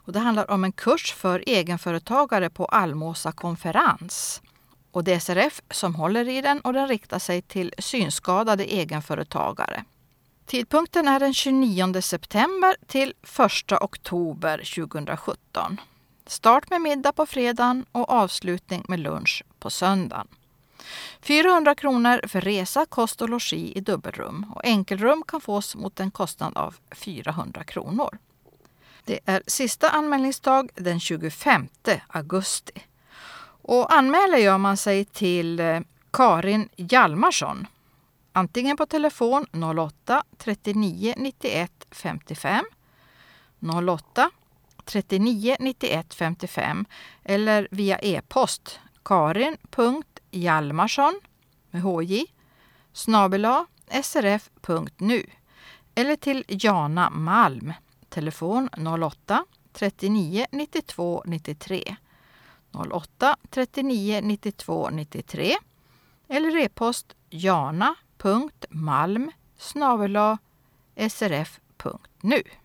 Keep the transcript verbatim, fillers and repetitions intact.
Och det handlar om en kurs för egenföretagare på Almåsa konferens. Och det är S R F som håller i den och den riktar sig till synskadade egenföretagare. Tidpunkten är den tjugonionde september till första oktober tjugohundrasjutton. Start med middag på fredagen och avslutning med lunch på söndagen. fyrahundra kronor för resa, kost och logi i dubbelrum. Och enkelrum kan fås mot en kostnad av fyrahundra kronor. Det är sista anmälningsdag den tjugofemte augusti. Och anmäler gör man sig till Karin Hjalmarsson. Antingen på telefon noll åtta trettionio nittioett femtiofem noll åtta trettionio nittioett femtiofem eller via e-post karin punkt hjalmarsson med hj snabel-a srf punkt nu eller till Jana Malm, telefon noll åtta trettionio nittiotvå nittiotre noll åtta trettionio nittiotvå nittiotre eller e-post jana punkt malm snabel-a srf punkt nu.